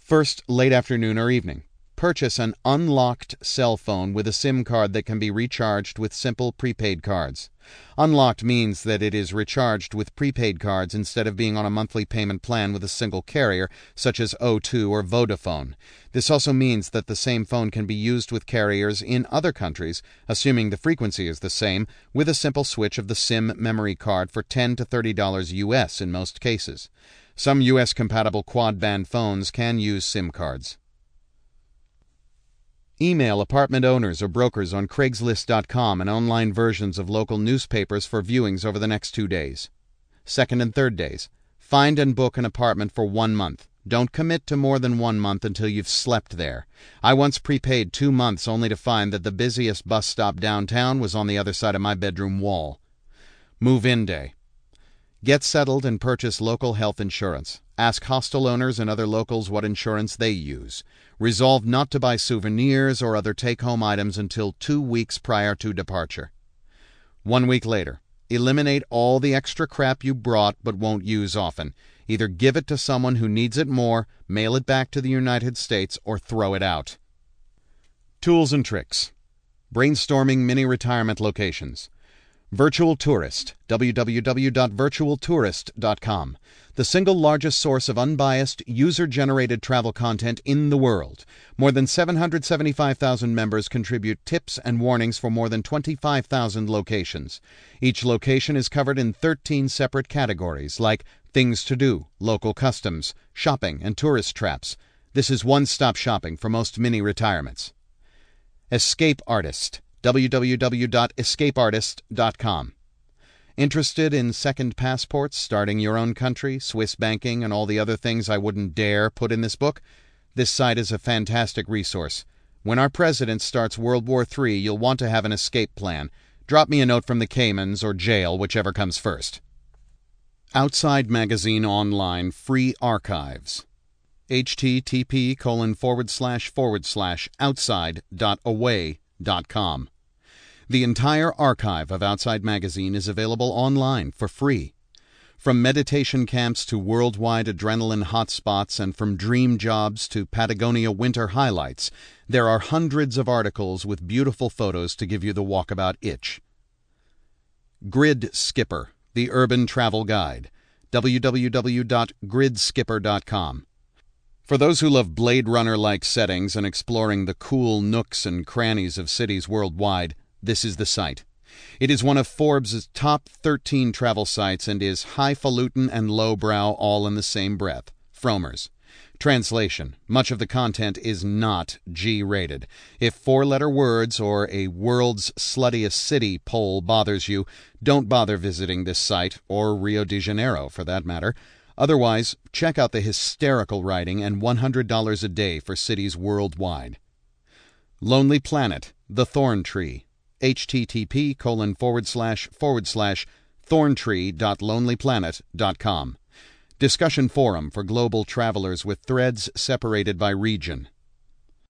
First, late afternoon or evening. Purchase an unlocked cell phone with a SIM card that can be recharged with simple prepaid cards. Unlocked means that it is recharged with prepaid cards instead of being on a monthly payment plan with a single carrier, such as O2 or Vodafone. This also means that the same phone can be used with carriers in other countries, assuming the frequency is the same, with a simple switch of the SIM memory card for $10 to $30 US in most cases. Some US-compatible quad-band phones can use SIM cards. Email apartment owners or brokers on Craigslist.com and online versions of local newspapers for viewings over the next 2 days. Second and third days. Find and book an apartment for 1 month. Don't commit to more than 1 month until you've slept there. I once prepaid 2 months only to find that the busiest bus stop downtown was on the other side of my bedroom wall. Move-in day. Get settled and purchase local health insurance. Ask hostel owners and other locals what insurance they use. Resolve not to buy souvenirs or other take-home items until 2 weeks prior to departure. 1 week later. Eliminate all the extra crap you brought but won't use often. Either give it to someone who needs it more, mail it back to the United States, or throw it out. Tools and tricks. Brainstorming mini retirement locations. Virtual Tourist, www.virtualtourist.com, the single largest source of unbiased, user-generated travel content in the world. More than 775,000 members contribute tips and warnings for more than 25,000 locations. Each location is covered in 13 separate categories, like things to do, local customs, shopping, and tourist traps. This is one-stop shopping for most mini-retirements. Escape Artist, www.escapeartist.com. Interested in second passports, starting your own country, Swiss banking, and all the other things I wouldn't dare put in this book? This site is a fantastic resource. When our president starts World War III, you'll want to have an escape plan. Drop me a note from the Caymans or jail, whichever comes first. Outside Magazine Online Free Archives. http://outside.away.com. The entire archive of Outside Magazine is available online for free. From meditation camps to worldwide adrenaline hotspots and from dream jobs to Patagonia winter highlights, there are hundreds of articles with beautiful photos to give you the walkabout itch. Grid Skipper, the Urban Travel Guide, www.gridskipper.com. For those who love Blade Runner-like settings and exploring the cool nooks and crannies of cities worldwide, this is the site. It is one of Forbes' top 13 travel sites and is highfalutin and lowbrow all in the same breath. Fromers. Translation. Much of the content is not G-rated. If four-letter words or a world's sluttiest city poll bothers you, don't bother visiting this site, or Rio de Janeiro for that matter. Otherwise, check out the hysterical writing and $100 a day for cities worldwide. Lonely Planet, The Thorn Tree. http://thorntree.lonelyplanet.com. Discussion forum for global travelers with threads separated by region.